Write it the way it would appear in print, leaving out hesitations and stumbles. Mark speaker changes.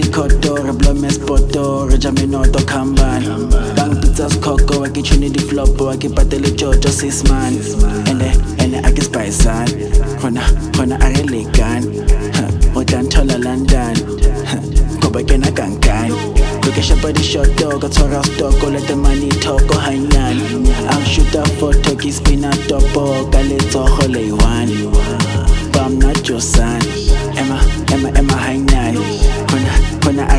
Speaker 1: koto, re blome spoto, re jame noto kambani. Bang pizza skoko, waki chuni di flopo, waki patele jojo 6 man. Ene ake spaisan, hona are legan. Otan tola London, koba kena kankan. Look at shop di shot dog, got to rough dog, let the money talk, go hang